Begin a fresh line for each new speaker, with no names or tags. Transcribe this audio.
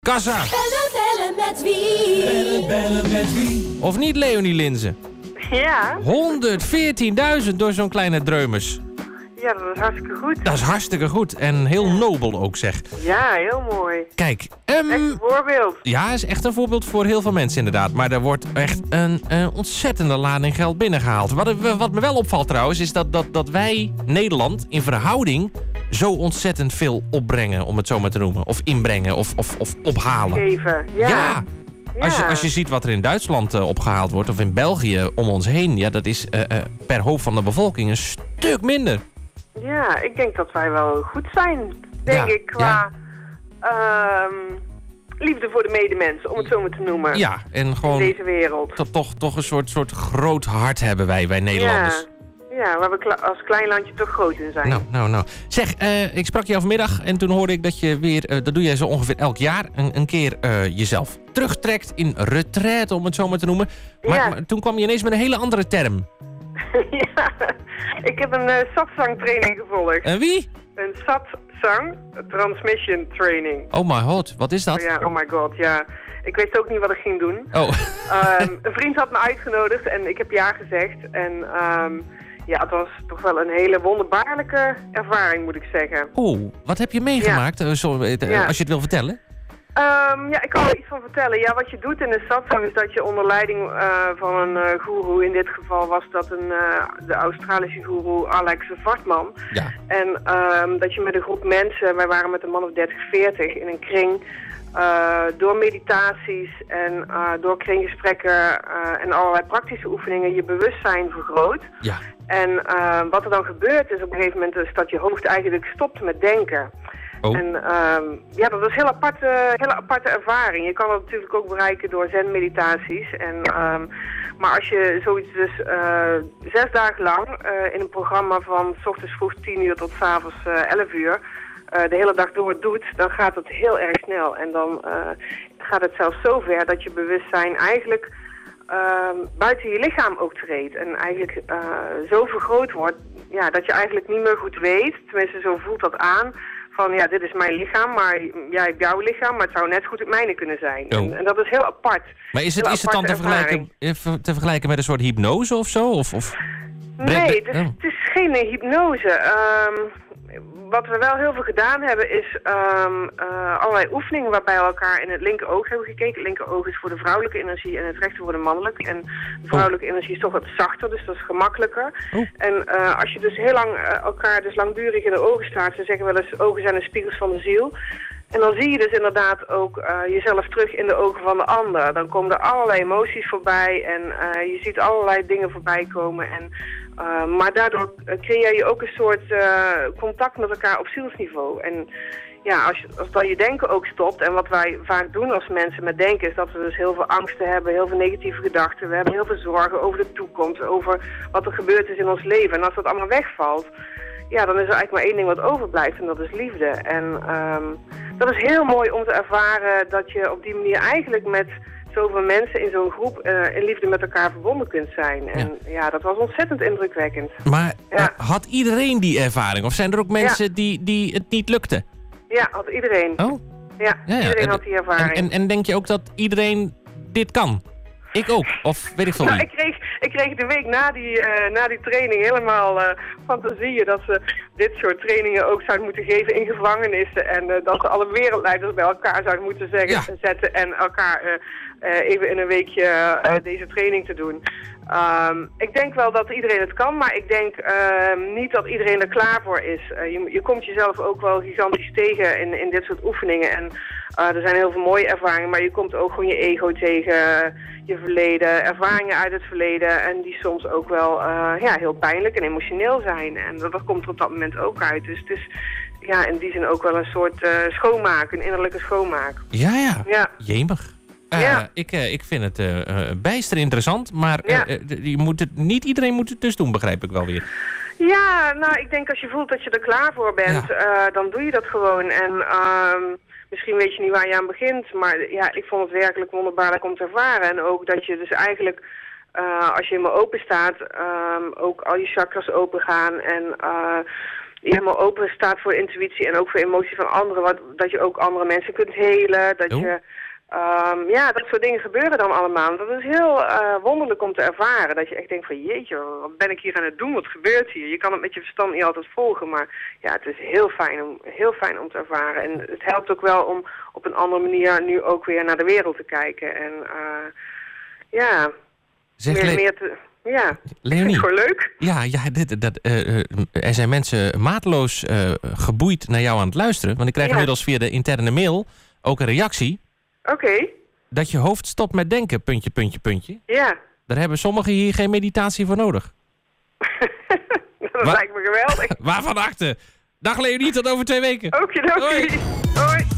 Kassa.
Bellen met wie?
Bellen met wie?
Of niet, Leonie Linzen?
Ja,
114.000 door zo'n kleine dreumes.
ja, dat is hartstikke goed.
Dat is hartstikke goed en heel nobel ook, zeg.
Ja, heel mooi.
Kijk,
Echt een voorbeeld.
ja, is echt een voorbeeld voor heel veel mensen inderdaad. Maar er wordt echt een ontzettende lading geld binnengehaald. Wat me wel opvalt trouwens, is dat wij, Nederland, in verhouding zo ontzettend veel opbrengen, om het zo maar te noemen. Of inbrengen, of ophalen.
Geven, ja.
Ja. Als je ziet wat er in Duitsland opgehaald wordt, of in België om ons heen, ja, dat is per hoofd van de bevolking een stuk minder.
Ja, ik denk dat wij wel goed zijn, denk ik, qua liefde voor de medemens, om het zo maar te noemen.
Ja, en gewoon
in deze wereld.
toch een soort groot hart hebben wij Nederlanders.
Ja, waar we als klein landje toch groot in zijn.
Nou. Zeg, ik sprak jou vanmiddag en toen hoorde ik dat je weer, dat doe jij zo ongeveer elk jaar, een keer jezelf terugtrekt in retraite, om het zo maar te noemen. Maar toen kwam je ineens met een hele andere term.
Ja, ik heb een satsangtraining gevolgd.
En wie?
Een satsang transmission training.
Oh my god, wat is dat?
Ja, oh my god, ja. Ik wist ook niet wat ik ging doen.
Oh.
Een vriend had me uitgenodigd en ik heb ja gezegd. En ja, het was toch wel een hele wonderbaarlijke ervaring, moet ik zeggen.
Oh, wat heb je meegemaakt? Als je het wil vertellen.
Ja, ik kan er iets van vertellen. Ja, wat je doet in de satsang is dat je onder leiding van een goeroe, in dit geval was dat de Australische goeroe Alex Vartman.
Ja.
En dat je met een groep mensen, wij waren met een man of 30, 40 in een kring, door meditaties en door kringgesprekken en allerlei praktische oefeningen je bewustzijn vergroot.
Ja.
En wat er dan gebeurt is op een gegeven moment is dat je hoofd eigenlijk stopt met denken.
Oh.
En ja, dat is een hele aparte ervaring. Je kan dat natuurlijk ook bereiken door zen-meditaties. Maar als je zoiets dus 6 dagen lang in een programma van 's ochtends vroeg 10 uur tot 's avonds 11 uur... de hele dag door doet, dan gaat het heel erg snel. En dan gaat het zelfs zo ver dat je bewustzijn eigenlijk buiten je lichaam ook treedt. En eigenlijk zo vergroot wordt, ja, dat je eigenlijk niet meer goed weet, tenminste zo voelt dat aan, van ja, dit is mijn lichaam, maar jij hebt jouw lichaam, maar het zou net goed het mijne kunnen zijn.
Oh.
En dat is heel apart.
Maar is het dan te vergelijken met een soort hypnose of zo?
Nee, het is geen hypnose. Wat we wel heel veel gedaan hebben is allerlei oefeningen waarbij we elkaar in het linkeroog hebben gekeken. Het linkeroog is voor de vrouwelijke energie en het rechter voor de mannelijke. En de vrouwelijke energie is toch wat zachter, dus dat is gemakkelijker.
Oh.
En als je dus heel lang elkaar dus langdurig in de ogen staart, ze zeggen wel eens ogen zijn de spiegels van de ziel. En dan zie je dus inderdaad ook jezelf terug in de ogen van de ander. Dan komen er allerlei emoties voorbij en je ziet allerlei dingen voorbij komen. Maar daardoor creëer je ook een soort contact met elkaar op zielsniveau. En ja, als dan je denken ook stopt, en wat wij vaak doen als mensen met denken, is dat we dus heel veel angsten hebben, heel veel negatieve gedachten. We hebben heel veel zorgen over de toekomst, over wat er gebeurd is in ons leven. En als dat allemaal wegvalt, ja, dan is er eigenlijk maar één ding wat overblijft en dat is liefde. En dat is heel mooi om te ervaren dat je op die manier eigenlijk met zoveel mensen in zo'n groep in liefde met elkaar verbonden kunt zijn. En ja, dat was ontzettend indrukwekkend.
Maar had iedereen die ervaring? Of zijn er ook mensen die het niet lukte?
Ja, had iedereen.
Oh?
Ja, iedereen had die ervaring.
En denk je ook dat iedereen dit kan? Ik ook, of weet ik veel niet.
Ik kreeg de week na die training helemaal fantasieën dat ze dit soort trainingen ook zouden moeten geven in gevangenissen. En dat ze alle wereldleiders bij elkaar zouden moeten zetten en elkaar even in een weekje deze training te doen. Ik denk wel dat iedereen het kan, maar ik denk niet dat iedereen er klaar voor is. Je komt jezelf ook wel gigantisch tegen in dit soort oefeningen. En er zijn heel veel mooie ervaringen, maar je komt ook gewoon je ego tegen, je verleden, ervaringen uit het verleden. En die soms ook wel heel pijnlijk en emotioneel zijn. En dat komt er op dat moment ook uit. Dus het is ja, in die zin ook wel een soort schoonmaak, een innerlijke schoonmaak.
Ja. Jemig. Ik vind het bijster interessant, maar niet iedereen moet het dus doen, begrijp ik wel weer.
Ja, nou, ik denk als je voelt dat je er klaar voor bent, dan doe je dat gewoon. En misschien weet je niet waar je aan begint, maar ja, ik vond het werkelijk wonderbaarlijk om te ervaren. En ook dat je dus eigenlijk, als je helemaal open staat, ook al je chakras open gaan en je helemaal open staat voor intuïtie en ook voor emotie van anderen. Dat je ook andere mensen kunt helen. Dat je... dat soort dingen gebeuren dan allemaal. Dat is heel wonderlijk om te ervaren. Dat je echt denkt van jeetje, wat ben ik hier aan het doen? Wat gebeurt hier? Je kan het met je verstand niet altijd volgen. Maar ja, het is heel fijn om te ervaren. En het helpt ook wel om op een andere manier nu ook weer naar de wereld te kijken. En meer te... Ja,
Leonie,
is gewoon leuk.
Ja, er zijn mensen mateloos geboeid naar jou aan het luisteren. Want ik krijg inmiddels via de interne mail ook een reactie.
Oké.
Dat je hoofd stopt met denken, ...
Ja.
Daar hebben sommigen hier geen meditatie voor nodig.
Dat lijkt me geweldig.
Waarvan acte. Dag Leonie, tot over 2 weken.
Oké. Hoi.